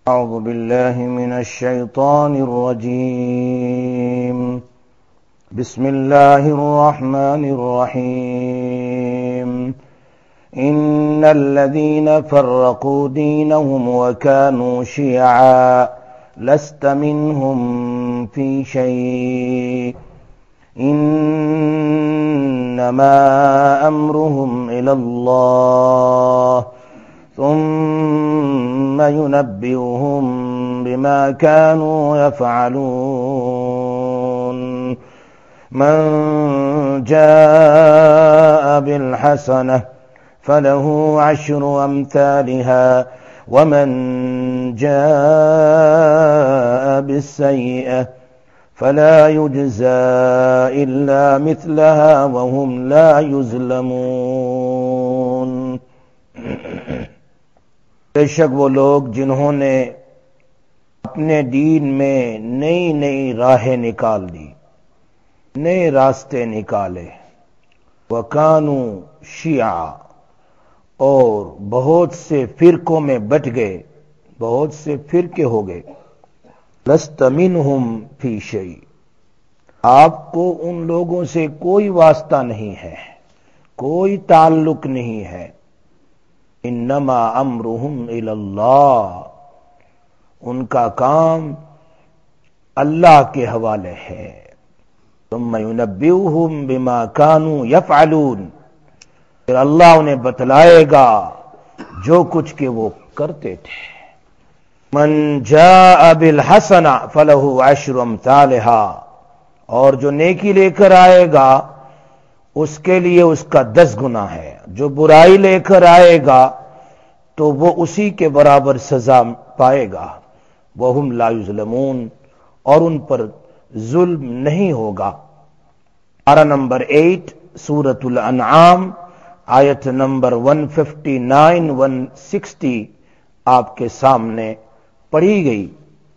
أعوذ بالله من الشيطان الرجيم. بسم الله الرحمن الرحيم. إن الذين فرقوا دينهم وكانوا شيعا لست منهم في شيء إنما أمرهم إلى الله ثم ينبئهم بما كانوا يفعلون. من جاء بالحسنة فله 10 أمثالها ومن جاء بالسيئة فلا يجزى إلا مثلها وهم لا يظلمون. بے شک وہ لوگ جنہوں نے اپنے دین میں نئی نئی راہیں نکال دی، نئے راستے نکالے، وَكَانُوا شِيَعًا، اور بہت سے فرقوں میں بٹ گئے، بہت سے فرقے ہو گئے. لَسْتَ مِنْهُمْ فِي شَيْءٍ، آپ کو ان لوگوں سے کوئی واسطہ نہیں ہے، کوئی تعلق نہیں ہے. انما امرهم الی اللہ، ان کا کام اللہ کے حوالے ہے. ثم ينبئهم بما كانوا يفعلون، پھر اللہ انہیں بتلائے گا جو کچھ کہ وہ کرتے تھے. من جاء بالحسنہ فلہ 10 امثالها، اور جو نیکی لے کر آئے گا اس کے لیے اس کا 10 گنا ہے. جو برائی لے کر آئے گا تو وہ اسی کے برابر سزا پائے گا. وَهُمْ لَا يُظْلَمُونَ، اور ان پر ظلم نہیں ہوگا. پارہ نمبر 8 سورۃ الانعام آیت نمبر 159-160 آپ کے سامنے پڑھی گئی.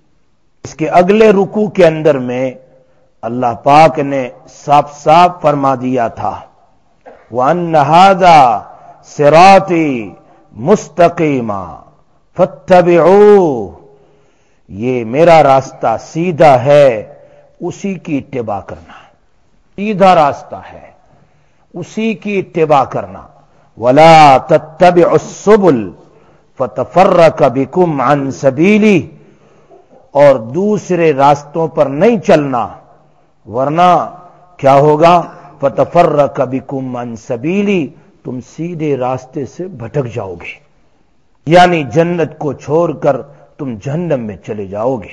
اس کے اگلے رکوع کے اندر میں اللہ پاک نے صاف صاف فرما دیا تھا وَأَنَّ هَذَا صِرَاطِي مُسْتَقِيمًا فَاتَّبِعُوهُ، یہ میرا راستہ سیدھا ہے، اسی کی اتباع کرنا. سیدھا راستہ ہے، اسی کی اتباع کرنا. وَلَا تَتَّبِعُوا السُّبُلَ فَتَفَرَّقَ بِكُمْ عَنْ سَبِيلِهِ، اور دوسرے راستوں پر نہیں چلنا، ورنہ کیا ہوگا؟ فَتَفَرَّقَ بِكُمْ عَنْ سَبِيلِهِ، تم سیدھے راستے سے بھٹک جاؤ گے، یعنی جنت کو چھوڑ کر تم جہنم میں چلے جاؤ گے.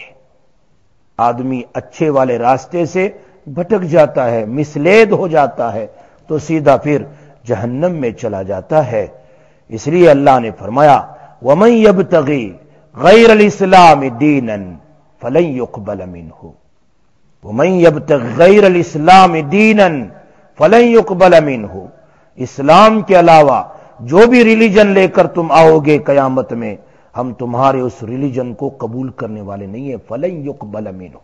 آدمی اچھے والے راستے سے بھٹک جاتا ہے، مسلید ہو جاتا ہے، تو سیدھا پھر جہنم میں چلا جاتا ہے. اس لیے اللہ نے فرمایا وَمَن يَبْتَغِي غَيْرَ الْإِسْلَامِ دِينًا فَلَن يُقْبَلَ مِنْهُ وَمَن يَبْتَغِي غَيْرَ الْإِسْلَامِ دِينًا فَلَن يُقْبَلَ مِنْهُ، اسلام کے علاوہ جو بھی ریلیجن لے کر تم آؤ گے قیامت میں، ہم تمہارے اس ریلیجن کو قبول کرنے والے نہیں ہیں. فَلَن يُقْبَلَ مِنْهُ،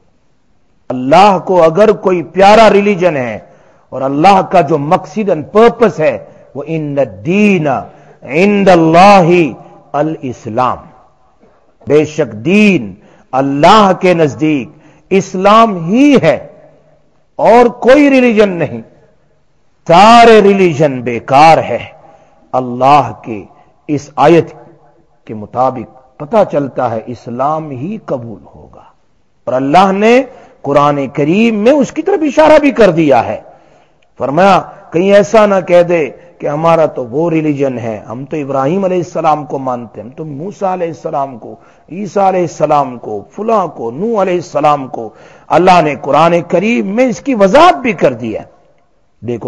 اللہ کو اگر کوئی پیارا ریلیجن ہے اور اللہ کا جو مقصد اینڈ پرپس ہے وہ ان الدین عند اللہ الاسلام، بے شک دین اللہ کے نزدیک اسلام ہی ہے اور کوئی ریلیجن نہیں. سارے ریلیجن بیکار ہے. اللہ کے اس آیت کے مطابق پتہ چلتا ہے اسلام ہی قبول ہوگا. اور اللہ نے قرآن کریم میں اس کی طرف اشارہ بھی کر دیا ہے. فرمایا کہیں ایسا نہ کہہ دے کہ ہمارا تو وہ ریلیجن ہے، ہم تو ابراہیم علیہ السلام کو مانتے ہیں، ہم تو موسیٰ علیہ السلام کو، عیسیٰ علیہ السلام کو، فلاں کو، نوح علیہ السلام کو. اللہ نے قرآن کریم میں اس کی وضاحت بھی کر دی ہے. دیکھو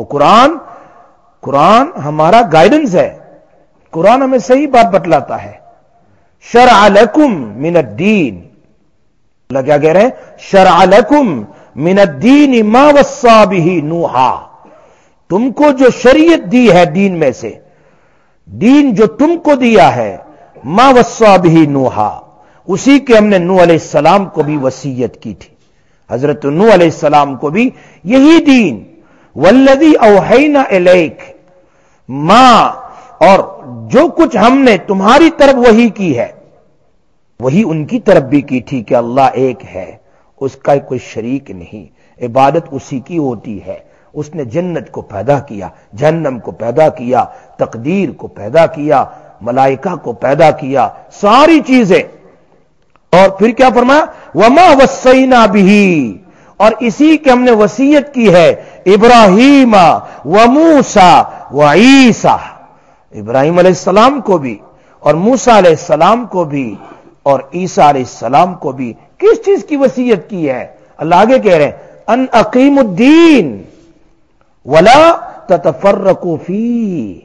قرآن ہمارا گائیڈنس ہے، قرآن ہمیں صحیح بات بتلاتا ہے. شرع لکم من الدین، اللہ کیا کہہ رہے ہیں؟ شرع لکم من الدین ما وصى به نوحا، تم کو جو شریعت دی ہے دین میں سے، دین جو تم کو دیا ہے، ما وصى به نوحا، اسی کے ہم نے نوح علیہ السلام کو بھی وصیت کی تھی. حضرت نوح علیہ السلام کو بھی یہی دین، والذی اوحینا الیک، ما، اور جو کچھ ہم نے تمہاری طرف وحی کی ہے، وہی ان کی طرف بھی کی تھی کہ اللہ ایک ہے، اس کا کوئی شریک نہیں، عبادت اسی کی ہوتی ہے۔ اس نے جنت کو پیدا کیا، جہنم کو پیدا کیا، تقدیر کو پیدا کیا، ملائکہ کو پیدا کیا، ساری چیزیں۔ اور پھر کیا فرمایا؟ وما وصینا بہ، اور اسی کے ہم نے وصیت کی ہے ابراہیم و موسیٰ و عیسیٰ، ابراہیم علیہ السلام کو بھی اور موسیٰ علیہ السلام کو بھی اور عیسیٰ علیہ السلام کو بھی۔ کس چیز کی وصیت کی ہے؟ اللہ آگے کہہ رہے ہیں ان اقیم الدین ولا تتفرقوا فیہ،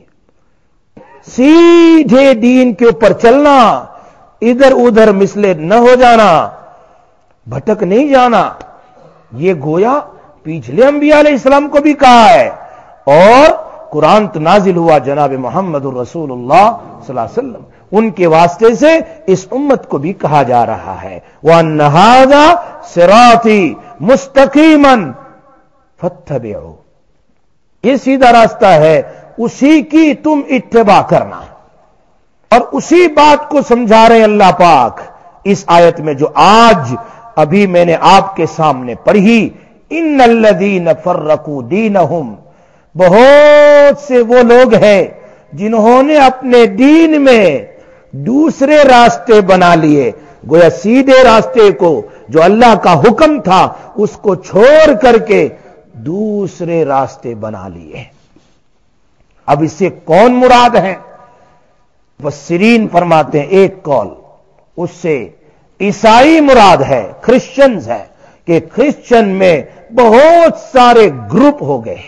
سیدھے دین کے اوپر چلنا، ادھر ادھر مسلے نہ ہو جانا، بھٹک نہیں جانا۔ یہ گویا پچھلے انبیاء علیہ السلام کو بھی کہا ہے، اور قرآن نازل ہوا جناب محمد الرسول اللہ صلی اللہ علیہ وسلم، ان کے واسطے سے اس امت کو بھی کہا جا رہا ہے وَأَنَّ هَذَا صِرَاطِي مُسْتَقِيمًا فَاتَّبِعُوا، یہ سیدھا راستہ ہے، اسی کی تم اتباع کرنا۔ اور اسی بات کو سمجھا رہے اللہ پاک اس آیت میں جو آج ابھی میں نے آپ کے سامنے پڑھی، ان الذین فرقوا دینہم، بہت سے وہ لوگ ہیں جنہوں نے اپنے دین میں دوسرے راستے بنا لیے، گویا سیدھے راستے کو جو اللہ کا حکم تھا اس کو چھوڑ کر کے دوسرے راستے بنا لیے۔ اب اس سے کون مراد ہے؟ مفسرین فرماتے ہیں ایک قول اس سے عیسائی مراد ہے، کرسچنز ہے، کہ کرسچن میں بہت سارے گروپ ہو گئے،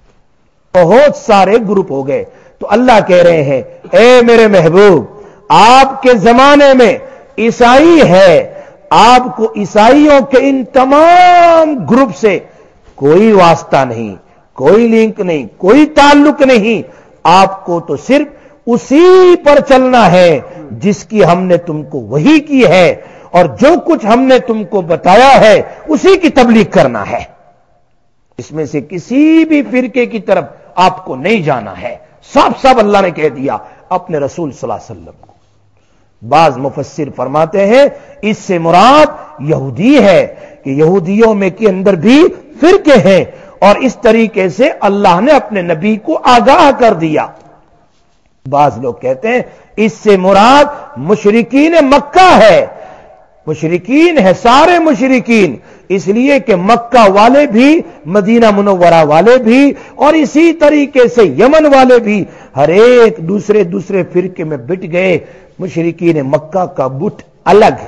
بہت سارے گروپ ہو گئے۔ تو اللہ کہہ رہے ہیں اے میرے محبوب، آپ کے زمانے میں عیسائی ہے، آپ کو عیسائیوں کے ان تمام گروپ سے کوئی واسطہ نہیں، کوئی لنک نہیں، کوئی تعلق نہیں، آپ کو تو صرف اسی پر چلنا ہے جس کی ہم نے تم کو وحی کی ہے، اور جو کچھ ہم نے تم کو بتایا ہے اسی کی تبلیغ کرنا ہے۔ اس میں سے کسی بھی فرقے کی طرف آپ کو نہیں جانا ہے، صاف صاف اللہ نے کہہ دیا اپنے رسول صلی اللہ علیہ وسلم کو۔ بعض مفسر فرماتے ہیں اس سے مراد یہودی ہے، کہ یہودیوں میں کے اندر بھی فرقے ہیں، اور اس طریقے سے اللہ نے اپنے نبی کو آگاہ کر دیا۔ بعض لوگ کہتے ہیں اس سے مراد مشرکین مکہ ہے، مشرکین ہے سارے مشرکین، اس لیے کہ مکہ والے بھی، مدینہ منورہ والے بھی، اور اسی طریقے سے یمن والے بھی ہر ایک دوسرے فرقے میں بٹ گئے۔ مشرکین مکہ کا بت الگ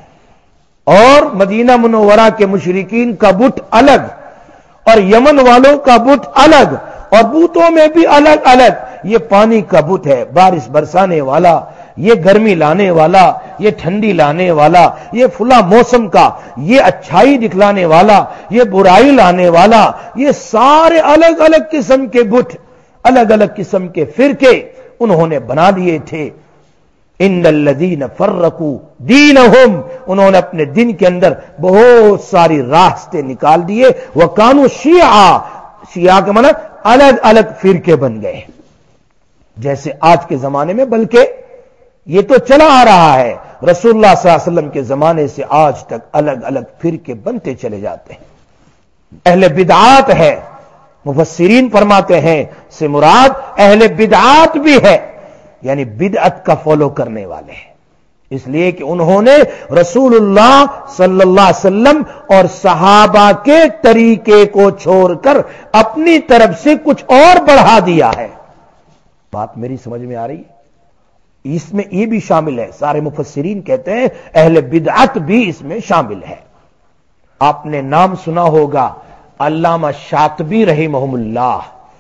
اور مدینہ منورہ کے مشرکین کا بت الگ، اور یمن والوں کا بت الگ، اور بتوں میں بھی الگ الگ۔ یہ پانی کا بت ہے، بارش برسانے والا، یہ گرمی لانے والا، یہ ٹھنڈی لانے والا، یہ فلاں موسم کا، یہ اچھائی دکھلانے والا، یہ برائی لانے والا، یہ سارے الگ الگ قسم کے بت، الگ الگ قسم کے فرقے انہوں نے بنا دیے تھے۔ ان الذین فرقوا دینہم، انہوں نے اپنے دین کے اندر بہت ساری راستے نکال دیے، وکانوا شیعا، شیعہ کا معنی الگ الگ فرقے بن گئے، جیسے آج کے زمانے میں، بلکہ یہ تو چلا آ رہا ہے، رسول اللہ صلی اللہ علیہ وسلم کے زمانے سے آج تک الگ الگ فرقے بنتے چلے جاتے ہیں۔ اہل بدعات ہے، مفسرین فرماتے ہیں سے مراد اہل بدعات بھی ہے، یعنی بدعت کا فالو کرنے والے ہیں، اس لیے کہ انہوں نے رسول اللہ صلی اللہ علیہ وسلم اور صحابہ کے طریقے کو چھوڑ کر اپنی طرف سے کچھ اور بڑھا دیا ہے۔ بات میری سمجھ میں آ رہی ہے؟ اس میں یہ بھی شامل ہے، سارے مفسرین کہتے ہیں اہل بدعت بھی اس میں شامل ہے۔ آپ نے نام سنا ہوگا علامہ شاطبی رحمہ اللہ،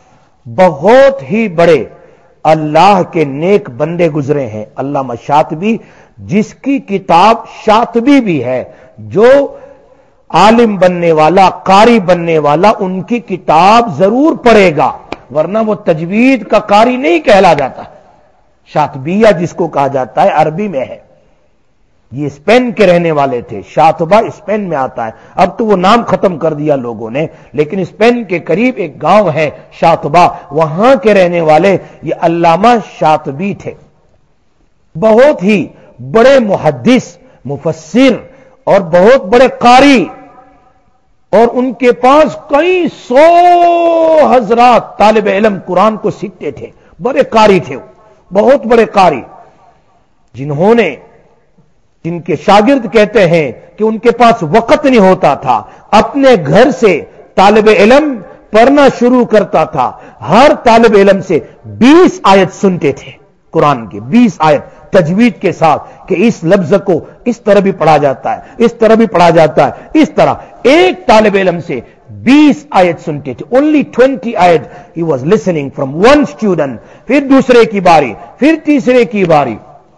بہت ہی بڑے اللہ کے نیک بندے گزرے ہیں علامہ شاطبی، جس کی کتاب شاطبی بھی ہے، جو عالم بننے والا، قاری بننے والا ان کی کتاب ضرور پڑھے گا، ورنہ وہ تجوید کا قاری نہیں کہلا جاتا۔ شاطبیہ جس کو کہا جاتا ہے عربی میں ہے، یہ اسپین کے رہنے والے تھے، شاطبہ اسپین میں آتا ہے، اب تو وہ نام ختم کر دیا لوگوں نے، لیکن اسپین کے قریب ایک گاؤں ہے شاطبہ، وہاں کے رہنے والے یہ علامہ شاطبی تھے، بہت ہی بڑے محدث، मुफस्सिर और बहुत बड़े कारी, और उनके पास कई 100 हजरात तालिब इल्म कुरान को सीखते थे, बड़े कारी थे, बहुत बड़े कारी, जिनके शागिर्द कहते हैं कि उनके पास वक्त नहीं होता था, अपने घर से तालिब इल्म पढ़ना शुरू करता था, हर तालिब इल्म से 20 आयत सुनते थे कुरान की, 20 आयत तजवीद के साथ कि इस लफ्ज को इस तरह भी पढ़ा जाता है, इस तरह भी पढ़ा जाता है, इस तरह एक तालिब इल्म से 20 आयत सुनते थे। ओनली 20 आयत he was listening from one student, फिर दूसरे की बारी, फिर तीसरे की बारी,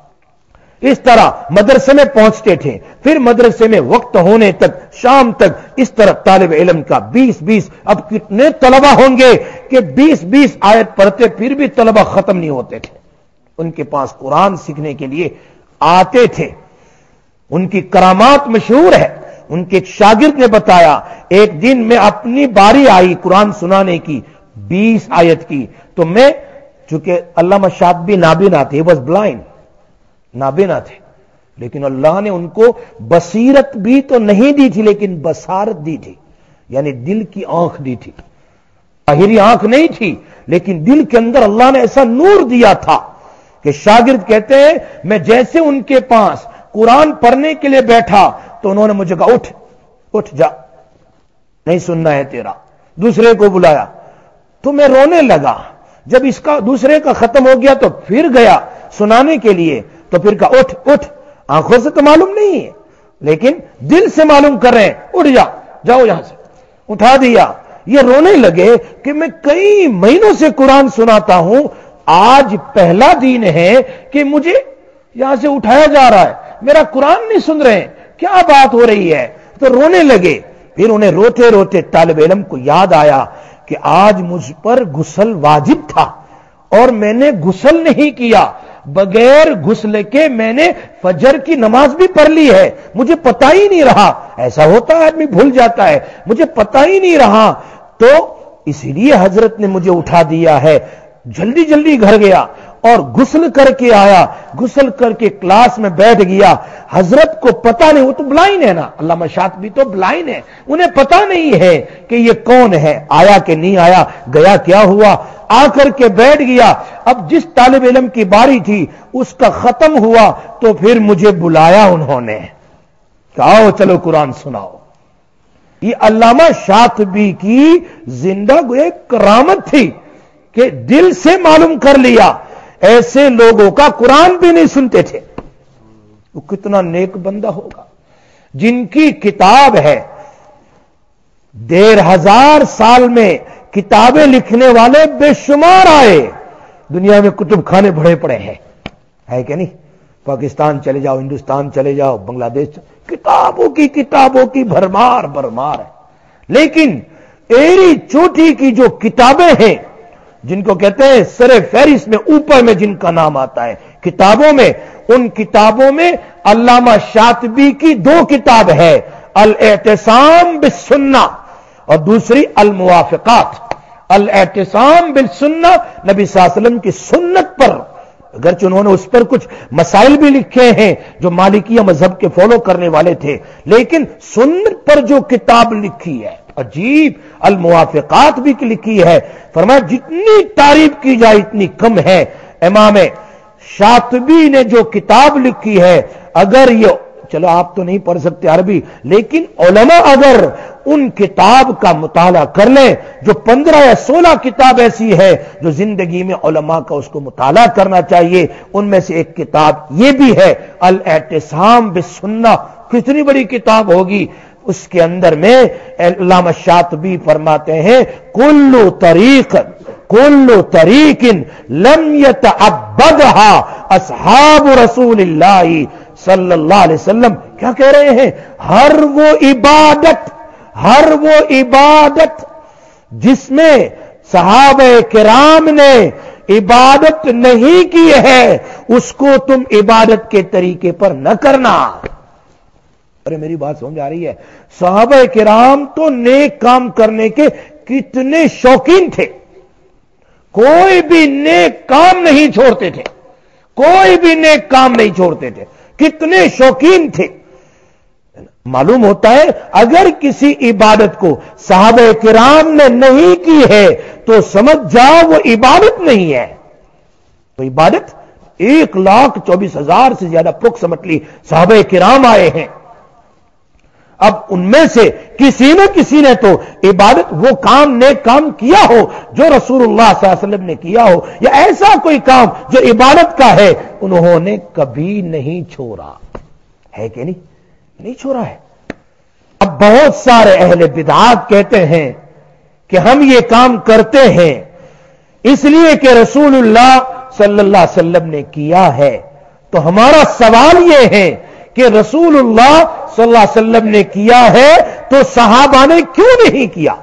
इस तरह मदरसे में पहुंचते थे, फिर मदरसे में वक्त होने तक, शाम तक, इस तरह तालिब इल्म का 20-20, अब कितने तलबा होंगे कि 20-20 आयत पढ़ते फिर भी तलबा खत्म नहीं होते थे। उनके पास कुरान सीखने के लिए आते थे। उनकी करामात मशहूर है। उनके एक शागिर्द ने बताया, एक दिन में अपनी बारी आई कुरान सुनाने की 20 आयत की, तो मैं, चूंकि अल्लामा शातिबी नाबीना थे, वॉज ब्लाइंड, नाबीना थे, लेकिन अल्लाह ने उनको बसीरत भी तो नहीं दी थी, लेकिन बसारत दी थी, यानी दिल की आंख दी थी। बाहरी आंख नहीं थी, लेकिन दिल के अंदर अल्लाह ने ऐसा नूर दिया था कि शागिर्द कहते हैं, मैं जैसे उनके पास कुरान पढ़ने के लिए बैठा तो उन्होंने मुझे कहा, उठ उठ जा, नहीं सुनना है तेरा। दूसरे को बुलाया तो मैं रोने लगा। जब इसका दूसरे का खत्म हो गया तो फिर गया सुनाने के लिए, तो फिर कहा, उठ उठ, आंखों से तो मालूम नहीं है लेकिन दिल से मालूम कर रहे हैं, उठ जा, जाओ यहां से। उठा दिया। ये रोने लगे कि मैं कई महीनों से कुरान सुनाता हूं, आज पहला दिन है कि मुझे यहां से उठाया जा रहा है, मेरा कुरान नहीं सुन रहे हैं, क्या बात हो रही है। तो रोने लगे। फिर उन्हें रोते रोते तालिब इल्म को याद आया कि आज मुझ पर गुस्ल वाजिब था और मैंने गुस्ल नहीं किया, बगैर गुस्ल के मैंने फजर की नमाज भी पढ़ ली है, मुझे पता ही नहीं रहा। ऐसा होता है, आदमी भूल जाता है, मुझे पता ही नहीं रहा, तो इसीलिए हजरत ने मुझे उठा दिया है। जल्दी जल्दी घर गया और गुस्ल करके आया, गुस्ल करके क्लास में बैठ गया। हजरत को पता नहीं, वो तो ब्लाइंड है ना, अल्लामा शातिबी तो ब्लाइंड है, उन्हें पता नहीं है कि ये कौन है, आया कि नहीं आया, गया क्या हुआ, आकर के बैठ गया। अब जिस तालिब इल्म की बारी थी उसका खत्म हुआ तो फिर मुझे बुलाया उन्होंने, आओ चलो कुरान सुनाओ। ये अल्लामा शातिबी की जिंदा गोया करामत थी कि दिल से मालूम कर लिया। ऐसे लोगों का कुरान भी नहीं सुनते थे। वो कितना नेक बंदा होगा जिनकी किताब है, 1500 साल में किताबें लिखने वाले बेशुमार आए, दुनिया में कुतुब खाने भरे पड़े हैं, है कि नहीं। पाकिस्तान चले जाओ, हिंदुस्तान चले जाओ, बांग्लादेश, किताबों की भरमार भरमार है। लेकिन एरी चोटी की जो किताबें हैं, जिनको कहते हैं सरे फहरिस्त में ऊपर में जिनका नाम आता है किताबों में, उन किताबों में अल्लामा शातिबी की 2 किताब है, अल-एतिसाम बिस्सुन्ना और दूसरी अल-मुवाफिकात। अल-एतिसाम बिस्सुन्ना नबी सल्लल्लाहु अलैहि वसल्लम की सुन्नत पर, अगरचे उन्होंने उस पर कुछ मसाइल भी लिखे हैं जो मालिकिया मजहब के फॉलो करने वाले थे, लेकिन सुन्नत पर जो किताब लिखी है अजीब, अल-मुवाफिकात भी लिखी है। फरमाया जितनी तारीफ की जाए इतनी कम है। इमाम शातिबी ने जो किताब लिखी है, अगर ये, चलो आप तो नहीं पढ़ सकते अरबी, लेकिन उलमा अगर उन किताब का मुताला कर लें, जो 15 या 16 किताब ऐसी है जो जिंदगी में उलमा का उसको मुताला करना चाहिए, उनमें से एक किताब ये भी है अल-एतिसाम बिस्सुन्ना। कितनी बड़ी किताब होगी। उसके अंदर में अल्लामा शातिबी फरमाते हैं, कुल्लु तरीकिन लम यतअब्बदहा अस्हाब रसूलिल्लाह सल्लल्लाहु अलैहि वसल्लम। क्या कह रहे हैं? हर वो इबादत जिसमें सहाबे किराम ने इबादत नहीं की है, उसको तुम इबादत के तरीके पर न करना। अरे मेरी बात समझ आ रही है? सहाबा किराम तो नेक काम करने के कितने शौकीन थे, कोई भी नेक काम नहीं छोड़ते थे, कोई भी नेक काम नहीं छोड़ते थे। کتنے شوقین تھے. معلوم ہوتا ہے اگر کسی عبادت کو صحابہ کرام نے نہیں کی ہے تو سمجھ جاؤ وہ عبادت نہیں ہے. تو عبادت 1,24,000 سے زیادہ اپروکسیمیٹلی صحابہ کرام آئے ہیں. اب ان میں سے کسی نہ کسی نے تو عبادت وہ کام نیک کام کیا ہو جو رسول اللہ صلی اللہ علیہ وسلم نے کیا ہو, یا ایسا کوئی کام جو عبادت کا ہے انہوں نے کبھی نہیں چھوڑا ہے کہ نہیں چھوڑا ہے. اب بہت سارے اہل بدعات کہتے ہیں کہ ہم یہ کام کرتے ہیں اس لیے کہ رسول اللہ صلی اللہ علیہ وسلم نے کیا ہے. تو ہمارا سوال یہ ہے کہ رسول اللہ صلی اللہ علیہ وسلم نے کیا ہے تو صحابہ نے کیوں نہیں کیا؟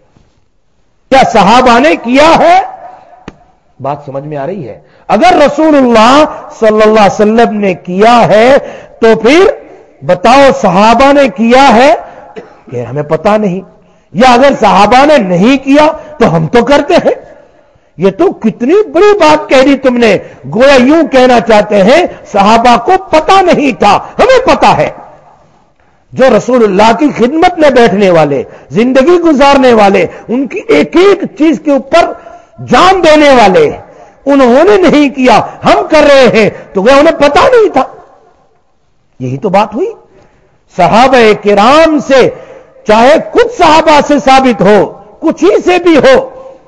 کیا صحابہ نے کیا ہے؟ بات سمجھ میں آ رہی ہے؟ اگر رسول اللہ صلی اللہ علیہ وسلم نے کیا ہے تو پھر بتاؤ صحابہ نے کیا ہے کہ ہمیں پتہ نہیں, یا اگر صحابہ نے نہیں کیا تو ہم تو کرتے ہیں. یہ تو کتنی بڑی بات کہہ دی تم نے, گویا یوں کہنا چاہتے ہیں صحابہ کو پتہ نہیں تھا, ہمیں پتہ ہے. جو رسول اللہ کی خدمت میں بیٹھنے والے, زندگی گزارنے والے, ان کی ایک ایک چیز کے اوپر جان دینے والے, انہوں نے نہیں کیا, ہم کر رہے ہیں, تو گویا انہیں پتہ نہیں تھا. یہی تو بات ہوئی. صحابہ کرام سے, چاہے کچھ صحابہ سے ثابت ہو, کچھ ہی سے بھی ہو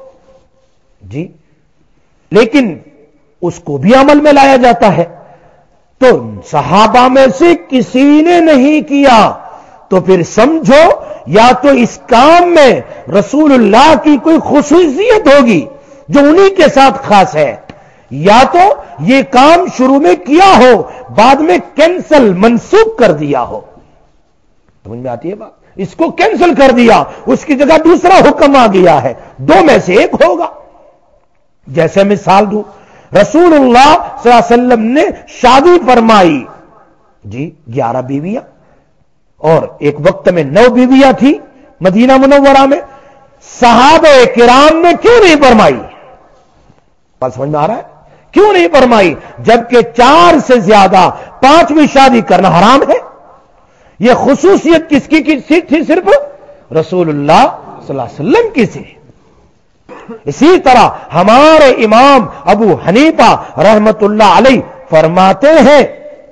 جی, لیکن اس کو بھی عمل میں لایا جاتا ہے. تو صحابہ میں سے کسی نے نہیں کیا تو پھر سمجھو یا تو اس کام میں رسول اللہ کی کوئی خصوصیت ہوگی جو انہی کے ساتھ خاص ہے, یا تو یہ کام شروع میں کیا ہو بعد میں کینسل منسوخ کر دیا ہو. سمجھ میں آتی ہے بات؟ اس کو کینسل کر دیا, اس کی جگہ دوسرا حکم آ گیا ہے, دو میں سے ایک ہوگا. جیسے مثال دوں, رسول اللہ صلی اللہ علیہ وسلم نے شادی فرمائی جی 11 بیویاں, اور ایک وقت میں 9 بیویاں تھی مدینہ منورہ میں. صحابہ کرام نے کیوں نہیں فرمائی؟ بات سمجھ میں آ رہا ہے؟ کیوں نہیں فرمائی جبکہ 4 سے زیادہ 5ویں شادی کرنا حرام ہے؟ یہ خصوصیت کس کی تھی؟ صرف رسول اللہ صلی اللہ علیہ وسلم کی تھی. اسی طرح ہمارے امام ابو حنیفہ رحمت اللہ علیہ فرماتے ہیں,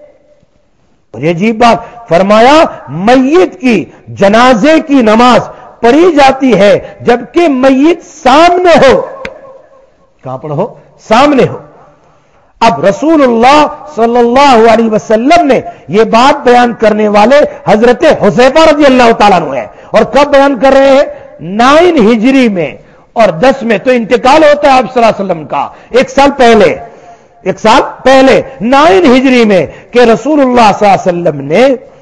اور یہ عجیب بات فرمایا, میت کی جنازے کی نماز پڑھی جاتی ہے جبکہ میت سامنے ہو. کہاں پر ہو؟ سامنے ہو. اب رسول اللہ صلی اللہ علیہ وسلم نے یہ بات بیان کرنے والے حضرت حذیفہ رضی اللہ تعالیٰ عنہ ہیں, اور کب بیان کر رہے ہیں؟ 9 ہجری میں, اور 10 میں تو انتقال ہوتا ہے آپ صلی اللہ علیہ وسلم کا. ایک سال پہلے 9 ہجری میں کہ رسول اللہ صلی اللہ علیہ وسلم نے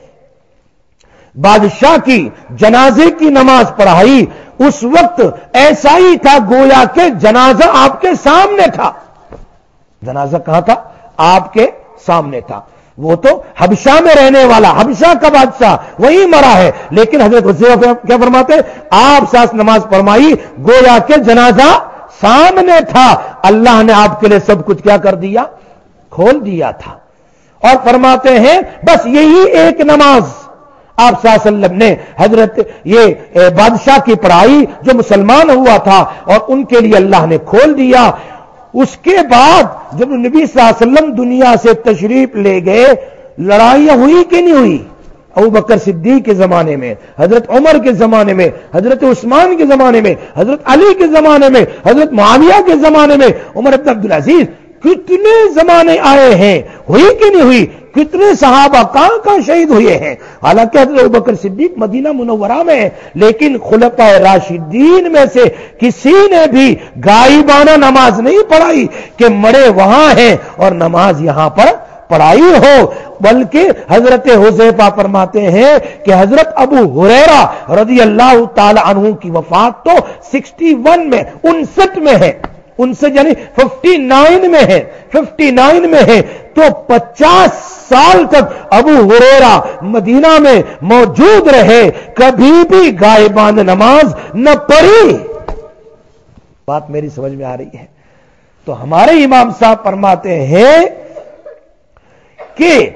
بادشاہ کی جنازے کی نماز پڑھائی. اس وقت ایسا ہی تھا گویا کہ جنازہ آپ کے سامنے تھا. جنازہ کہاں تھا؟ آپ کے سامنے تھا. وہ تو حبشہ میں رہنے والا, حبشہ کا بادشاہ وہی مرا ہے, لیکن حضرت حذیفہ کیا فرماتے ہیں؟ آپ ساتھ نماز فرمائی گویا کہ جنازہ سامنے تھا. اللہ نے آپ کے لیے سب کچھ کیا کر دیا؟ کھول دیا تھا. اور فرماتے ہیں بس یہی ایک نماز آپ صلی اللہ علیہ وسلم نے حضرت یہ بادشاہ کی پڑھائی جو مسلمان ہوا تھا, اور ان کے لیے اللہ نے کھول دیا. اس کے بعد جب نبی صلی اللہ علیہ وسلم دنیا سے تشریف لے گئے, لڑائیاں ہوئی کہ نہیں ہوئی؟ ابو بکر صدیق کے زمانے میں, حضرت عمر کے زمانے میں, حضرت عثمان کے زمانے میں, حضرت علی کے زمانے میں, حضرت معاویہ کے زمانے میں, عمر بن عبدالعزیز, کتنے زمانے آئے ہیں, ہوئی کہ نہیں ہوئی؟ کتنے صحابہ کہاں شہید ہوئے ہیں. حالانکہ حضرت ابوبکر صدیق مدینہ منورہ میں ہے, لیکن خلفائے راشدین میں سے کسی نے بھی غائبانہ نماز نہیں پڑھائی کہ مرے وہاں ہیں اور نماز یہاں پر پڑھائی ہو. بلکہ حضرت حذیفہ فرماتے ہیں کہ حضرت ابو ہریرہ رضی اللہ تعالی عنہ کی وفات تو 61 میں 59 میں ہے, 59 یعنی 59 میں ہے, 59 میں ہے, تو 50 سال تک ابو ہریرہ مدینہ میں موجود رہے, کبھی بھی غائبانہ نماز نہ پڑھی. بات میری سمجھ میں آ رہی ہے؟ تو ہمارے امام صاحب فرماتے ہیں کہ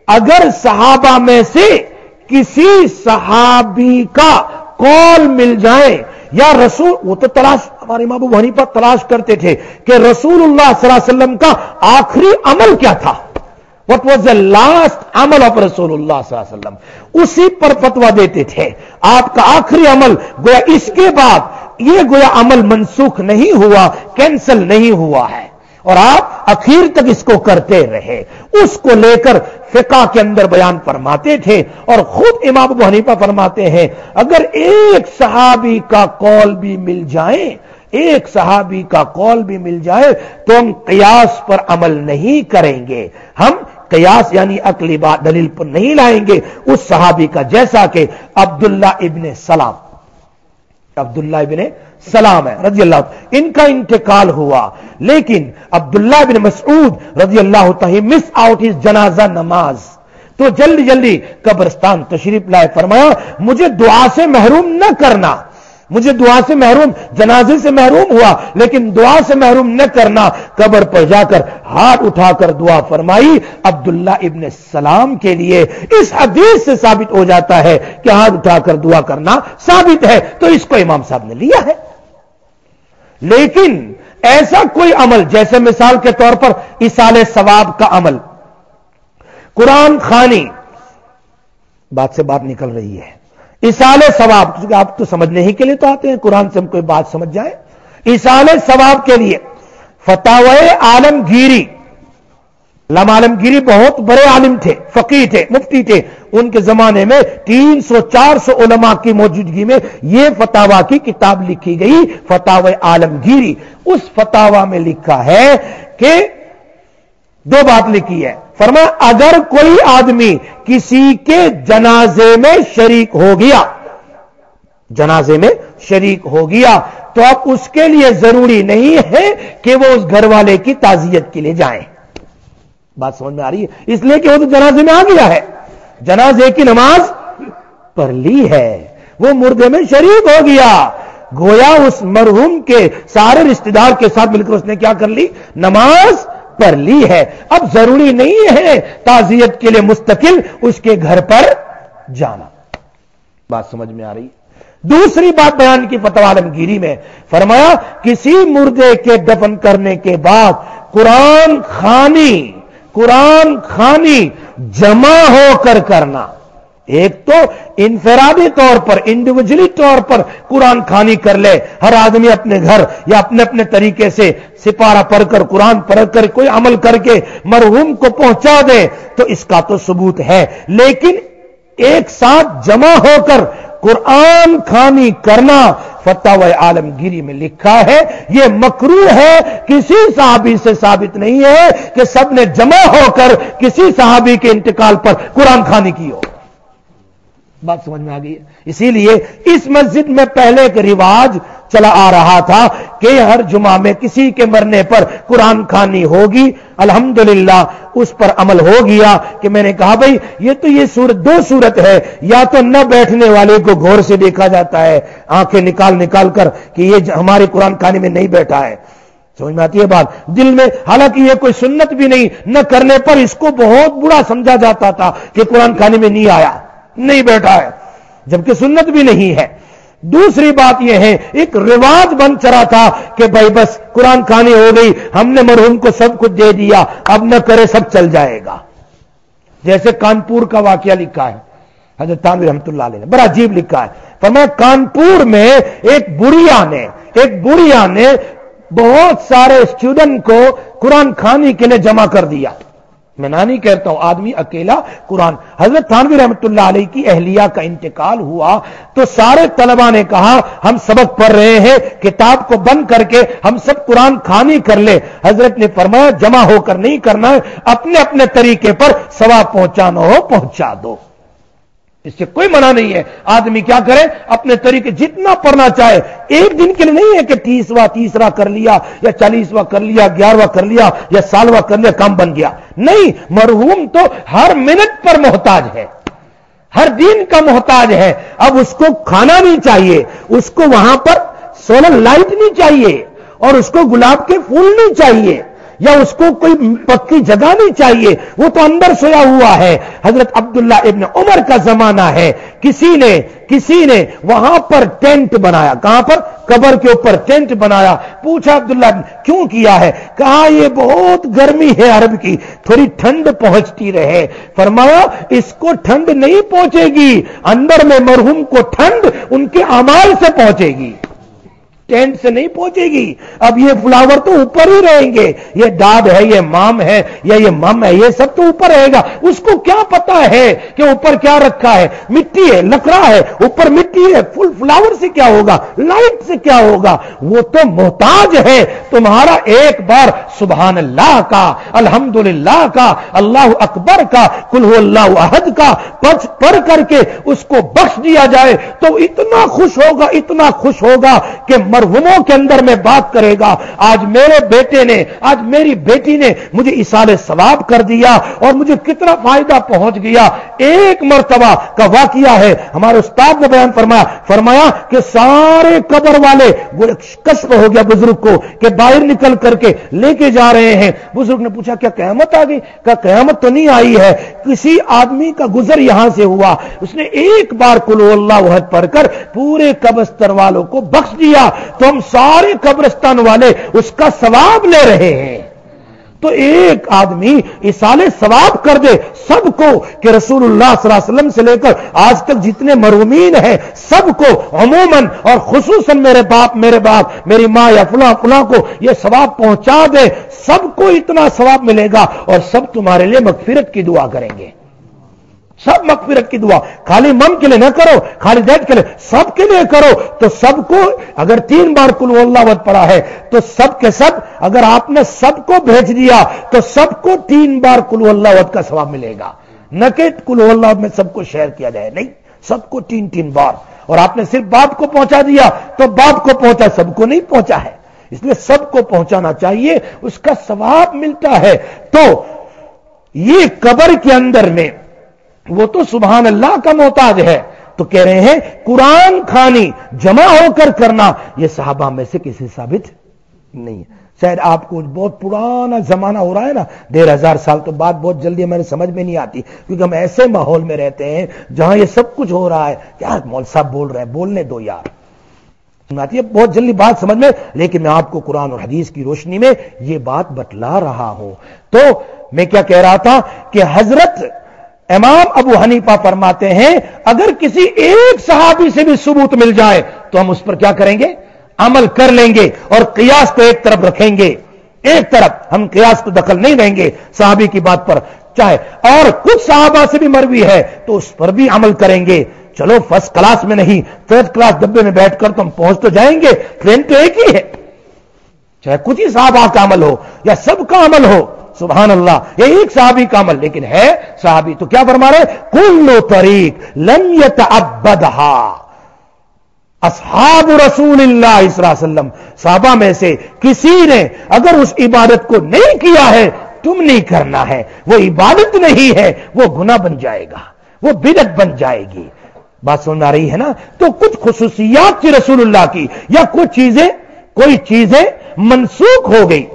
اگر صحابہ میں سے کسی صحابی کا قول مل جائے یا رسول، وہ تو تلاش ہمارے امام ابو حنیفہ تلاش کرتے تھے کہ رسول اللہ صلی اللہ علیہ وسلم کا آخری عمل کیا تھا، what was the last عمل of رسول اللہ صلی اللہ علیہ وسلم، اسی پر فتویٰ دیتے تھے۔ آپ کا آخری عمل گویا اس کے بعد یہ گویا عمل منسوخ نہیں ہوا، کینسل نہیں ہوا ہے، اور آپ اخیر تک اس کو کرتے رہے، اس کو لے کر فقہ کے اندر بیان فرماتے تھے۔ اور خود امام ابو حنیفہ فرماتے ہیں اگر ایک صحابی کا قول بھی مل جائے، ایک صحابی کا قول بھی مل جائے تو ہم قیاس پر عمل نہیں کریں گے، ہم قیاس یعنی عقلی بات دلیل پر نہیں لائیں گے اس صحابی کا، جیسا کہ عبداللہ ابن سلام ہے رضی اللہ عنہ، ان کا انتقال ہوا، لیکن عبداللہ ابن مسعود رضی اللہ تعالی مس آؤٹ ہز جنازہ نماز، تو جلدی جلدی قبرستان تشریف لائے، فرمایا مجھے دعا سے محروم نہ کرنا، مجھے دعا سے محروم، جنازے سے محروم ہوا لیکن دعا سے محروم نہ کرنا۔ قبر پر جا کر ہاتھ اٹھا کر دعا فرمائی عبداللہ ابن سلام کے لیے۔ اس حدیث سے ثابت ہو جاتا ہے کہ ہاتھ اٹھا کر دعا کرنا ثابت ہے، تو اس کو امام صاحب نے لیا ہے۔ لیکن ایسا کوئی عمل جیسے مثال کے طور پر ایصال ثواب کا عمل، قرآن خوانی، بات سے بات نکل رہی ہے، ایصال ثواب، کیونکہ آپ تو سمجھنے ہی کے لیے تو آتے ہیں، قرآن سے ہم کوئی بات سمجھ جائیں، ایصال ثواب کے لیے فتاوی عالمگیری، علامہ عالمگیری بہت بڑے عالم تھے، فقیہ تھے، مفتی تھے، ان کے زمانے میں 300-400 علماء کی موجودگی میں یہ فتاوا کی کتاب لکھی گئی، فتاوی عالمگیری۔ اس فتاوا میں لکھا ہے کہ دو بات لکھی ہے، فرمایا اگر کوئی آدمی کسی کے جنازے میں شریک ہو گیا، جنازے میں شریک ہو گیا تو اب اس کے لیے ضروری نہیں ہے کہ وہ اس گھر والے کی تعزیت کے لیے جائیں۔ بات سمجھ میں آ رہی ہے؟ اس لیے کہ وہ تو جنازے میں آ گیا ہے، جنازے کی نماز پڑھ لی ہے، وہ مردے میں شریک ہو گیا، گویا اس مرحوم کے سارے رشتہ دار کے ساتھ مل کر اس نے کیا کر لی؟ نماز پڑھ لی ہے۔ اب ضروری نہیں ہے تعزیت کے لیے مستقل اس کے گھر پر جانا۔ بات سمجھ میں آ رہی ہے؟ دوسری بات بیان کی فتوی عالمگیری میں، فرمایا کسی مردے کے دفن کرنے کے بعد قرآن خوانی جمع ہو کر کرنا، ایک تو انفرادی طور پر، انڈیویجلی طور پر قرآن خوانی کر لے، ہر آدمی اپنے گھر یا اپنے اپنے طریقے سے سپارہ پڑھ کر، قرآن پڑھ کر، کوئی عمل کر کے مرحوم کو پہنچا دے تو اس کا تو ثبوت ہے، لیکن ایک ساتھ جمع ہو کر قرآن خوانی کرنا فتاوی عالمگیری میں لکھا ہے، یہ مکروہ ہے، کسی صحابی سے ثابت نہیں ہے کہ سب نے جمع ہو کر کسی صحابی کے انتقال پر قرآن خوانی کی ہو۔ بات سمجھ میں آ گئی ہے؟ اسی لیے اس مسجد میں پہلے ایک رواج چلا آ رہا تھا کہ ہر جمعہ میں کسی کے مرنے پر قرآن خوانی ہوگی، الحمدللہ اس پر عمل ہو گیا کہ میں نے کہا بھئی یہ تو یہ صورت، دو صورت ہے، یا تو نہ بیٹھنے والے کو غور سے دیکھا جاتا ہے آنکھیں نکال کر کہ یہ ہمارے قرآن خوانی میں نہیں بیٹھا ہے، سمجھ میں آتی ہے بات؟ دل میں حالانکہ یہ کوئی سنت بھی نہیں، نہ کرنے پر اس کو بہت برا سمجھا جاتا تھا کہ قرآن خوانی میں نہیں آیا، نہیں بیٹھا ہے، جبکہ سنت بھی نہیں ہے۔ دوسری بات یہ ہے ایک رواج بن چلا تھا کہ بھائی بس قرآن خوانی ہو گئی، ہم نے مرحوم کو سب کچھ دے دیا، اب نہ کرے سب چل جائے گا۔ جیسے کانپور کا واقعہ لکھا ہے حضرت تھانوی رحمۃ اللہ علیہ نے، بڑا عجیب لکھا ہے، فرمایا کانپور میں ایک بڑھیا نے بہت سارے اسٹوڈنٹ کو قرآن خوانی کے لیے جمع کر دیا۔ میں نہ نہیں کہتا ہوں آدمی اکیلا قرآن، حضرت تھانوی رحمۃ اللہ علیہ کی اہلیہ کا انتقال ہوا تو سارے طلباء نے کہا ہم سبق پڑھ رہے ہیں، کتاب کو بند کر کے ہم سب قرآن خوانی کر لے۔ حضرت نے فرمایا جمع ہو کر نہیں کرنا ہے، اپنے اپنے طریقے پر ثواب پہنچانا ہو پہنچا دو، اس سے کوئی منع نہیں ہے، آدمی کیا کرے اپنے طریقے جتنا پڑھنا چاہے، ایک دن کے لیے نہیں ہے کہ 30واں تیسرا کر لیا یا 40واں کر لیا، 11واں کر لیا یا سالواں کر لیا کام بن گیا، نہیں، مرحوم تو ہر منٹ پر محتاج ہے، ہر دن کا محتاج ہے، اب اس کو کھانا نہیں چاہیے، اس کو وہاں پر سولر لائٹ نہیں چاہیے، اور اس کو گلاب کے پھول نہیں چاہیے، یا اس کو کوئی پکی جگہ نہیں چاہیے، وہ تو اندر سویا ہوا ہے۔ حضرت عبداللہ ابن عمر کا زمانہ ہے، کسی نے وہاں پر ٹینٹ بنایا، کہاں پر؟ قبر کے اوپر ٹینٹ بنایا۔ پوچھا عبداللہ کیوں کیا ہے؟ کہا یہ بہت گرمی ہے عرب کی، تھوڑی ٹھنڈ پہنچتی رہے۔ فرمایا اس کو ٹھنڈ نہیں پہنچے گی، اندر میں مرحوم کو ٹھنڈ ان کے اعمال سے پہنچے گی، ٹینٹ سے نہیں پہنچے گی۔ اب یہ فلاور تو اوپر ہی رہیں گے، یہ ڈاد ہے، یہ مام ہے، یا یہ مم ہے، یہ سب تو اوپر رہے گا۔ اس کو کیا پتا ہے کہ اوپر کیا رکھا ہے؟ مٹی ہے، لکڑا ہے، اوپر مٹی ہے، فل فلاور سے کیا ہوگا؟ لائٹ سے کیا ہوگا؟ وہ تو محتاج ہے تمہارا ایک بار سبحان اللہ کا، الحمدللہ کا، اللہ اکبر کا، قل هو اللہ احد کا پڑھ کر کے اس کو بخش دیا جائے تو اتنا خوش ہوگا، اتنا خوش ہوگا کہ مرحوموں کے اندر میں بات کرے گا۔ آج میرے بیٹے نے، آج میری بیٹی نے مجھے ایصال ثواب کر دیا اور مجھے کتنا فائدہ پہنچ گیا۔ ایک مرتبہ کا واقعہ ہے، ہمارے استاد نے بیان فرمایا کہ سارے قبر والے کشف ہو گیا بزرگ کو کہ باہر نکل کر کے لے کے جا رہے ہیں۔ بزرگ نے پوچھا کیا قیامت آ گئی؟ کہا قیامت تو نہیں آئی ہے، کسی آدمی کا گزر یہاں سے ہوا، اس نے ایک بار قل هو اللہ احد پڑھ کر پورے قبرستان والوں کو بخش دیا، تو ہم سارے قبرستان والے اس کا ثواب لے رہے ہیں۔ تو ایک آدمی ایصال ثواب کر دے سب کو، کہ رسول اللہ صلی اللہ علیہ وسلم سے لے کر آج تک جتنے مرحومین ہیں سب کو عموماً اور خصوصاً میرے باپ، میری ماں یا فلاں کو یہ ثواب پہنچا دے، سب کو اتنا ثواب ملے گا اور سب تمہارے لیے مغفرت کی دعا کریں گے۔ سب مغفرت کی دعا، خالی مم کے لیے نہ کرو، خالی ڈیڈ کے لیے، سب کے لیے کرو۔ تو سب کو اگر 3 بار قل هو اللہ احد پڑھا ہے تو سب کے سب، اگر آپ نے سب کو بھیج دیا تو سب کو 3 بار قل هو اللہ احد کا ثواب ملے گا، نہ کہ قل هو اللہ احد میں سب کو شیئر کیا جائے، نہیں، سب کو 3 بار۔ اور آپ نے صرف باپ کو پہنچا دیا تو باپ کو پہنچا، سب کو نہیں پہنچا ہے، اس لیے سب کو پہنچانا چاہیے، اس کا ثواب ملتا ہے۔ تو یہ قبر کے اندر میں وہ تو سبحان اللہ کا محتاج ہے، تو کہہ رہے ہیں قرآن خوانی جمع ہو کر کرنا یہ صحابہ میں سے کسی ثابت نہیں ہے۔ شاید آپ کو بہت پرانا زمانہ ہو رہا ہے نا، 1500 سال، تو بات بہت جلدی ہمارے سمجھ میں نہیں آتی، کیونکہ ہم ایسے ماحول میں رہتے ہیں جہاں یہ سب کچھ ہو رہا ہے۔ کیا مول صاحب بول رہے ہیں، بولنے دو یار، آتی ہے بہت جلدی بات سمجھ میں، لیکن میں آپ کو قرآن اور حدیث کی روشنی میں یہ بات بتلا رہا ہوں۔ تو میں کیا کہہ رہا تھا کہ حضرت امام ابو حنیفہ فرماتے ہیں اگر کسی ایک صحابی سے بھی ثبوت مل جائے تو ہم اس پر کیا کریں گے؟ عمل کر لیں گے، اور قیاس کو ایک طرف رکھیں گے، ایک طرف ہم قیاس کو دخل نہیں دیں گے صحابی کی بات پر، چاہے اور کچھ صحابہ سے بھی مروی ہے تو اس پر بھی عمل کریں گے۔ چلو فرسٹ کلاس میں نہیں، تھرڈ کلاس ڈبے میں بیٹھ کر تو ہم پہنچ تو جائیں گے، ٹرین تو ایک ہی ہے، چاہے کچھ ہی صحابہ کا عمل ہو یا سب کا عمل ہو، سبحان اللہ، یہ ایک صحابی کا عمل، لیکن ہے صحابی۔ تو کیا فرما رہے؟ کل طریق لم یتعبدھا اصحاب رسول اللہ صلی اللہ علیہ وسلم، صحابہ میں سے کسی نے اگر اس عبادت کو نہیں کیا ہے، تم نہیں کرنا ہے، وہ عبادت نہیں ہے، وہ گناہ بن جائے گا، وہ بدعت بن جائے گی۔ بات سمجھ آ رہی ہے نا؟ تو کچھ خصوصیات تھی رسول اللہ کی، یا کوئی چیزیں منسوخ ہو گئی،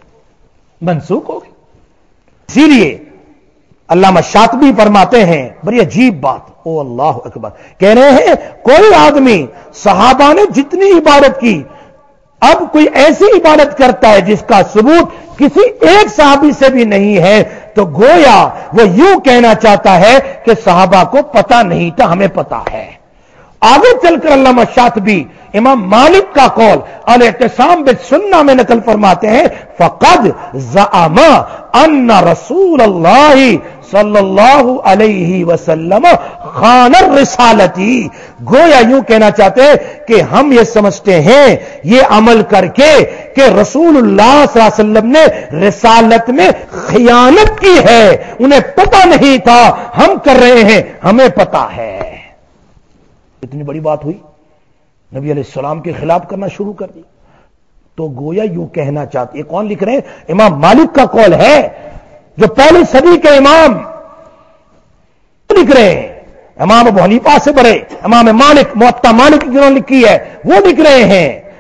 اسی لیے علامہ شاطبی فرماتے ہیں بڑی عجیب بات، او اللہ اکبر، کہہ رہے ہیں کوئی آدمی صحابہ نے جتنی عبادت کی، اب کوئی ایسی عبادت کرتا ہے جس کا ثبوت کسی ایک صحابی سے بھی نہیں ہے، تو گویا وہ یوں کہنا چاہتا ہے کہ صحابہ کو پتہ نہیں تھا، ہمیں پتہ ہے۔ آگے چل کر علامہ شاطبی امام مالک کا قول الاعتصام بالسنہ میں نقل فرماتے ہیں، فقد زعم ان رسول اللہ صلی اللہ علیہ وسلم خان الرسالتی، گویا یوں کہنا چاہتے ہیں کہ ہم یہ سمجھتے ہیں یہ عمل کر کے کہ رسول اللہ صلی اللہ علیہ وسلم نے رسالت میں خیانت کی ہے، انہیں پتہ نہیں تھا، ہم کر رہے ہیں، ہمیں پتہ ہے۔ اتنی بڑی بات ہوئی، نبی علیہ السلام کے خلاف کرنا شروع کر دی، تو گویا یوں کہنا چاہتے، یہ کون لکھ رہے ہیں؟ امام مالک کا قول ہے، جو پہلی صدی کے امام لکھ رہے ہیں، امام ابو حنیفہ سے بڑے امام مالک، موطا مالک جنہوں نے لکھی ہے وہ لکھ رہے ہیں،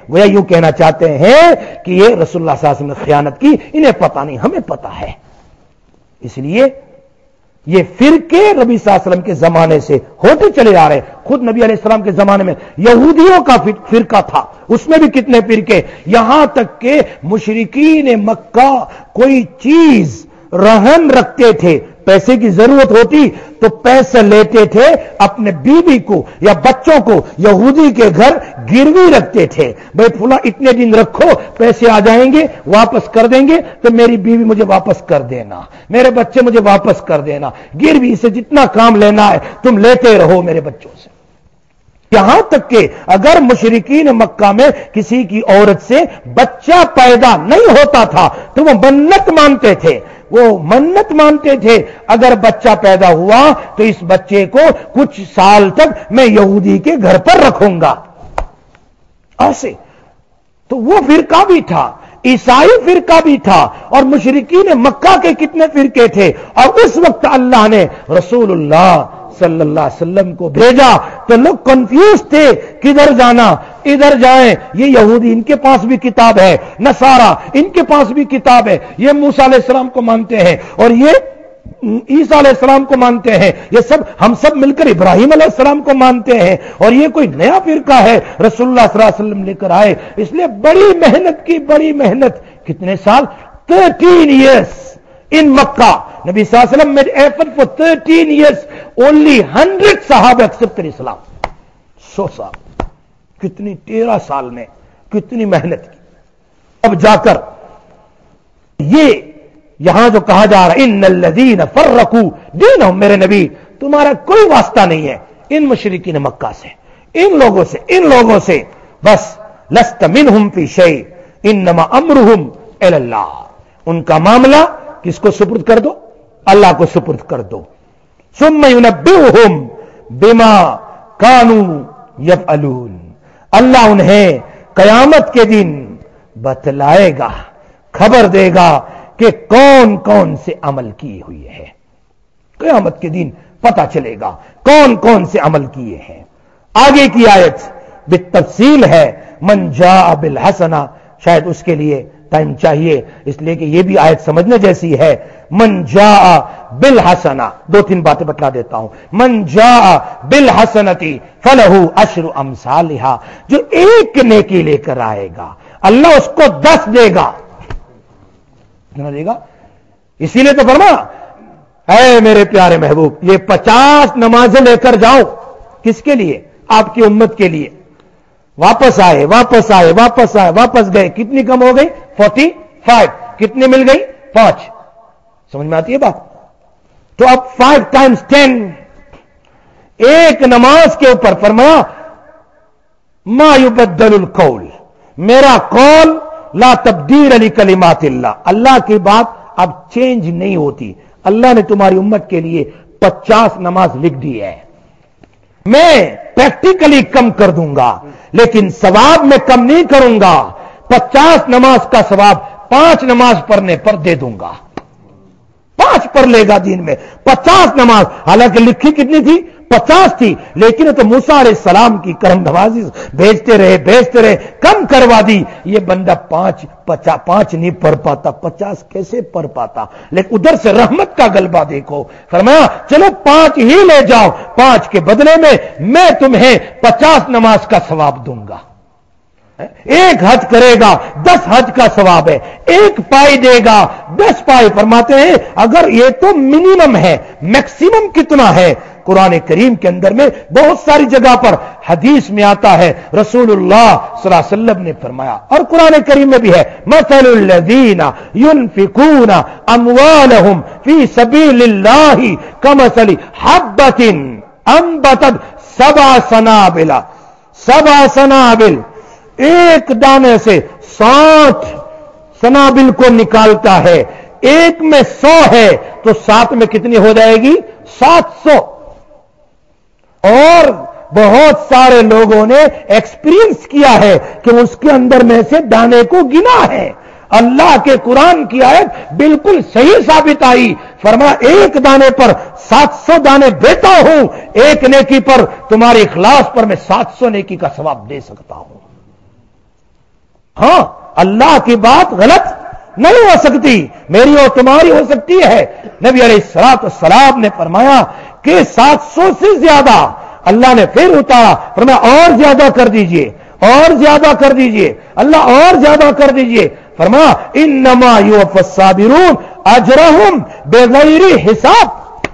وہ یوں کہنا چاہتے ہیں کہ یہ رسول اللہ صلی اللہ علیہ وسلم نے خیانت کی، انہیں پتا نہیں، ہمیں پتا ہے۔ اس لیے یہ فرقے نبی صلی اللہ علیہ وسلم کے زمانے سے ہوتے چلے جا رہے ہیں۔ خود نبی علیہ السلام کے زمانے میں یہودیوں کا فرقہ تھا، اس میں بھی کتنے فرقے، یہاں تک کہ مشرکین مکہ کوئی چیز رہن رکھتے تھے، پیسے کی ضرورت ہوتی تو پیسے لیتے تھے، اپنے بیوی کو یا بچوں کو یہودی کے گھر گروی رکھتے تھے، بھائی فلاں اتنے دن رکھو، پیسے آ جائیں گے واپس کر دیں گے تو میری بیوی مجھے واپس کر دینا، میرے بچے مجھے واپس کر دینا، گروی سے جتنا کام لینا ہے تم لیتے رہو میرے بچوں سے۔ یہاں تک کہ اگر مشرکین مکہ میں کسی کی عورت سے بچہ پیدا نہیں ہوتا تھا تو وہ منت مانتے تھے، وہ منت مانتے تھے اگر بچہ پیدا ہوا تو اس بچے کو کچھ سال تک میں یہودی کے گھر پر رکھوں گا، ایسے۔ تو وہ فرقہ بھی تھا، عیسائی فرقہ بھی تھا، اور مشرکین مکہ کے کتنے فرقے تھے، اور اس وقت اللہ نے رسول اللہ صلی اللہ علیہ وسلم کو بھیجا تو لوگ کنفیوز تھے، کدھر جانا، ادھر جائیں، یہ یہودی ان کے پاس بھی کتاب ہے، نصارہ ان کے پاس بھی کتاب ہے، یہ موسیٰ علیہ السلام کو مانتے ہیں اور یہ عیسیٰ علیہ السلام کو مانتے ہیں، یہ سب ہم سب مل کر ابراہیم علیہ السلام کو مانتے ہیں، اور یہ کوئی نیا فرقہ ہے رسول اللہ صلی اللہ علیہ وسلم لے کر آئے۔ اس لیے بڑی محنت کی، بڑی محنت، کتنے سال، 13 years in Makkah. Nabi sallallahu alaihi wasallam made effort for 13 years. Only 100 Sahaba accepted Islam. 100 سال، کتنی 13 سال میں کتنی محنت کی۔ اب جا کر یہ یہاں جو کہا جا رہا ہے ان الذین فرقوا دینہم، میرے نبی تمہارا کوئی واسطہ نہیں ہے ان مشرکین مکہ سے، ان لوگوں سے، بس لست منہم فی شیء انما امرہم الی اللہ، ان کا معاملہ کس کو سپرد کر دو؟ اللہ کو سپرد کر دو۔ ثم ینبئہم بما کانوا یفعلون، اللہ انہیں قیامت کے دن بتلائے گا، خبر دے گا کہ کون کون سے عمل کیے ہوئے ہیں، قیامت کے دن پتا چلے گا کون کون سے عمل کیے ہیں۔ آگے کی آیت بالتفصیل ہے، من جاء بالحسنہ، شاید اس کے لیے ٹائم چاہیے اس لیے کہ یہ بھی آیت سمجھنے جیسی ہے۔ من جاء بالحسنہ، 2-3 باتیں بتلا دیتا ہوں۔ من جاء بالحسنتی فلہ عشر امثالہا، جو ایک نیکی لے کر آئے گا اللہ اس کو 10 دے گا، کتنا دے گا؟ اسی لیے تو فرما اے میرے پیارے محبوب یہ 50 نمازیں لے کر جاؤ، کس کے لیے؟ آپ کی امت کے لیے۔ واپس گئے، کتنی کم ہو گئی؟ 45، کتنی مل گئی؟ 5۔ سمجھ میں آتی ہے بات؟ تو اب 5 times 10، ایک نماز کے اوپر فرمایا ما یبدل القول، میرا قول لا تبدیل لکلمات اللہ، اللہ کی بات اب چینج نہیں ہوتی۔ اللہ نے تمہاری امت کے لیے 50 نماز لکھ دی ہے، میں پریکٹیکلی کم کر دوں گا لیکن ثواب میں کم نہیں کروں گا۔ 50 نماز کا ثواب 5 نماز پڑھنے پر دے دوں گا، 5 پڑھ لے گا دین میں، 50 نماز، حالانکہ لکھی کتنی تھی؟ 50 تھی، لیکن تو موسیٰ علیہ السلام کی کرم نوازی بھیجتے رہے، کم کروا دی۔ یہ بندہ 5 نہیں پڑھ پاتا، 50 کیسے پڑھ پاتا؟ لیکن ادھر سے رحمت کا غلبہ دیکھو، فرمایا چلو 5 ہی لے جاؤ، 5 کے بدلے میں تمہیں 50 نماز کا ثواب دوں گا۔ ایک حج کرے گا 10 حج کا ثواب ہے، ایک پائی دے گا 10 پائی۔ فرماتے ہیں اگر یہ تو منیمم ہے، میکسیمم کتنا ہے؟ قرآن کریم کے اندر میں بہت ساری جگہ پر حدیث میں آتا ہے، رسول اللہ صلی اللہ علیہ وسلم نے فرمایا، اور قرآن کریم میں بھی ہے، مثل الذین ينفقون اموالهم فی سبیل اللہ کمثل حبۃ انبتت 7 سنابل، ایک دانے سے 60 سنابل کو نکالتا ہے، ایک میں 100 ہے تو 7 میں کتنی ہو جائے گی؟ 700۔ اور بہت سارے لوگوں نے ایکسپیرینس کیا ہے کہ اس کے اندر میں سے دانے کو گنا ہے۔ اللہ کے قرآن کی آیت بالکل صحیح ثابت آئی، فرمایا ایک دانے پر 700 دانے دیتا ہوں، ایک نیکی پر تمہارے اخلاص پر میں 700 نیکی کا ثواب دے سکتا ہوں۔ ہاں اللہ کی بات غلط نہیں ہو سکتی، میری اور تمہاری ہو سکتی ہے۔ نبی علیہ الصلوۃ والسلام نے فرمایا کہ 700 سے زیادہ اللہ نے پھر اتارا، فرمایا اور زیادہ کر دیجئے، اور زیادہ کر دیجئے، اللہ اور زیادہ کر دیجئے۔ فرمایا انما یوفی الصابرون اجرہم بغیر حساب،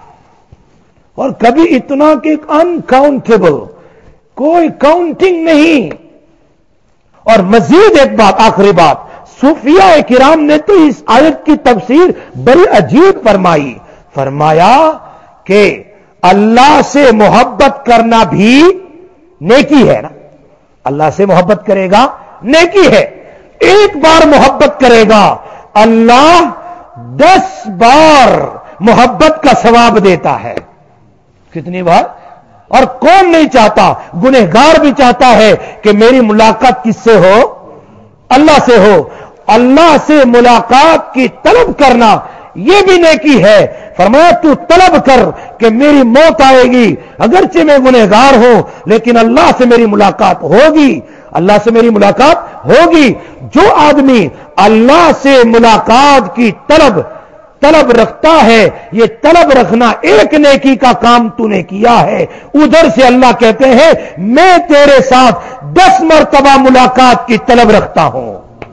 اور کبھی اتنا کہ انکاؤنٹیبل، کوئی کاؤنٹنگ نہیں۔ اور مزید ایک بات، آخری بات، صوفیاء کرام نے تو اس آیت کی تفسیر بڑی عجیب فرمائی، فرمایا کہ اللہ سے محبت کرنا بھی نیکی ہے نا، اللہ سے محبت کرے گا نیکی ہے، ایک بار محبت کرے گا اللہ 10 بار محبت کا ثواب دیتا ہے۔ کتنی بار؟ اور کون نہیں چاہتا، گنہگار بھی چاہتا ہے کہ میری ملاقات کس سے ہو؟ اللہ سے ہو۔ اللہ سے ملاقات کی طلب کرنا یہ بھی نیکی ہے۔ فرمایا تو طلب کر کہ میری موت آئے گی، اگرچہ میں گنہگار ہوں لیکن اللہ سے میری ملاقات ہوگی، اللہ سے میری ملاقات ہوگی۔ جو آدمی اللہ سے ملاقات کی طلب رکھتا ہے، یہ طلب رکھنا ایک نیکی کا کام تو نے کیا ہے، ادھر سے اللہ کہتے ہیں میں تیرے ساتھ 10 مرتبہ ملاقات کی طلب رکھتا ہوں۔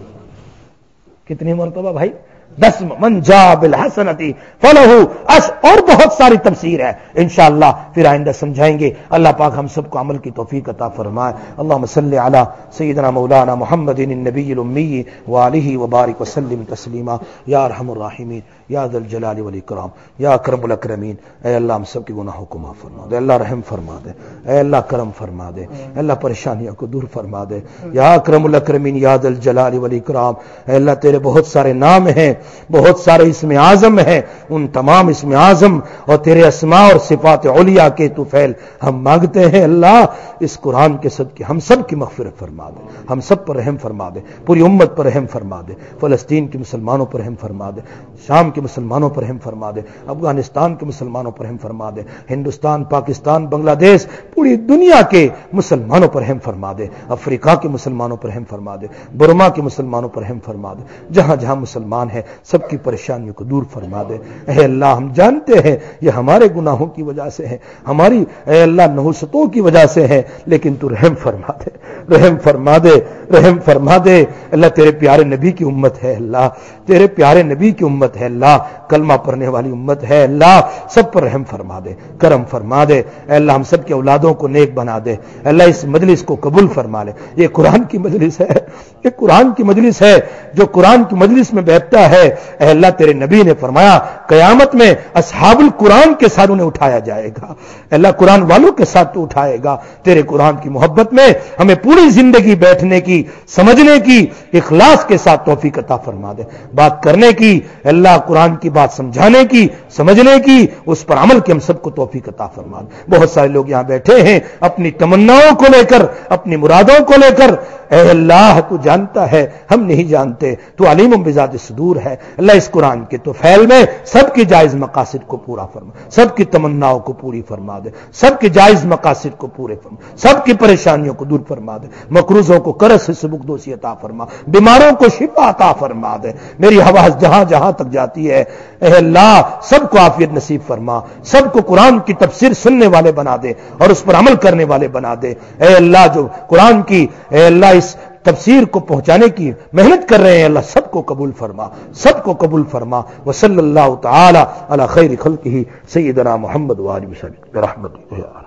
کتنی مرتبہ بھائی؟ 10۔ من جاء بالحسنۃ فلہ اور بہت ساری تفسیر ہے، انشاءاللہ پھر آئندہ سمجھائیں گے۔ اللہ پاک ہم سب کو عمل کی توفیق عطا فرمائے۔ اللہم صلی علی سیدنا مولانا محمد النبی الامی وآلہ وبارک وسلم تسلیما یا ارحم الراحمین یا ذا الجلال والاکرام یا اکرم الاکرمین۔ اے اللہ ہم سب کے گناہوں کو معاف فرما دے، اللہ رحم فرما دے، اے اللہ کرم فرما دے، اے اللہ پریشانیوں کو دور فرما دے یا اکرم الاکرمین یا ذا الجلال والاکرام۔ اے اللہ تیرے بہت سارے نام ہیں، بہت سارے اسم اعظم ہیں، ان تمام اسم اعظم اور تیرے اسماء اور صفات علیاء کے تو فعل ہم مانگتے ہیں۔ اللہ اس قرآن کے صدقے ہم سب کی مغفرت فرما دے، ہم سب پر رحم فرما دے، پوری امت پر رحم فرما دے، فلسطین کے مسلمانوں پر رحم فرما دے، شام کے مسلمانوں پر رحم فرما دے، افغانستان کے مسلمانوں پر رحم فرما دے، ہندوستان، پاکستان، بنگلہ دیش، پوری دنیا کے مسلمانوں پر رحم فرما دے، افریقہ کے مسلمانوں پر رحم فرما دے، برما کے مسلمانوں پر رحم فرما دے، جہاں جہاں مسلمان ہیں سب کی پریشانیوں کو دور فرما دے۔ اے اللہ ہم جانتے ہیں یہ ہمارے گناہوں کی وجہ سے ہے، ہماری اے اللہ نحوستوں کی وجہ سے ہے، لیکن تو رحم فرما دے، رحم فرما دے، رحم فرما دے۔ اللہ تیرے پیارے نبی کی امت ہے، اللہ تیرے پیارے نبی کی امت ہے، اللہ کلمہ پڑھنے والی امت ہے، اللہ سب پر رحم فرما دے، کرم فرما دے۔ اے اللہ ہم سب کے اولادوں کو نیک بنا دے، اے اللہ اس مجلس کو قبول فرما لے۔ یہ قرآن کی مجلس ہے، یہ قرآن کی مجلس ہے، جو قرآن کی مجلس میں بیٹھتا ہے اے اللہ تیرے نبی نے فرمایا قیامت میں اصحاب القرآن کے ساتھ انہیں اٹھایا جائے گا، اے اللہ قرآن والوں کے ساتھ تو اٹھائے گا۔ تیرے قرآن کی محبت میں ہمیں پوری زندگی بیٹھنے کی، سمجھنے کی، اخلاص کے ساتھ توفیق عطا فرما دے، بات کرنے کی، اے اللہ قرآن کی بات سمجھانے کی، سمجھنے کی، اس پر عمل کی ہم سب کو توفیق عطا فرما دے۔ بہت سارے لوگ یہاں بیٹھے ہیں اپنی تمناؤں کو لے کر، اپنی مرادوں کو لے کر، اے اللہ تو جانتا ہے ہم نہیں جانتے، تو علیم بذات الصدور ہے۔ اللہ اس قرآن کے تو فعل میں سب کی جائز مقاصد کو پورا فرما، سب کی تمناؤں کو پوری فرما دے، سب کی جائز مقاصد کو پورے فرما، سب کی پریشانیوں کو دور فرما دے، مقروضوں کو قرض سے سبکدوشی عطا فرما، بیماروں کو شفا عطا فرما دے۔ میری آواز جہاں جہاں تک جاتی ہے اے اللہ سب کو عافیت نصیب فرما، سب کو قرآن کی تفسیر سننے والے بنا دے اور اس پر عمل کرنے والے بنا دے۔ اے اللہ جو قرآن کی اے اللہ اس تفسیر کو پہنچانے کی محنت کر رہے ہیں اللہ سب کو قبول فرما، سب کو قبول فرما۔ وصلی اللہ تعالی علی خیر خلقہ سیدنا محمد وآلہ وسلم برحمتہ۔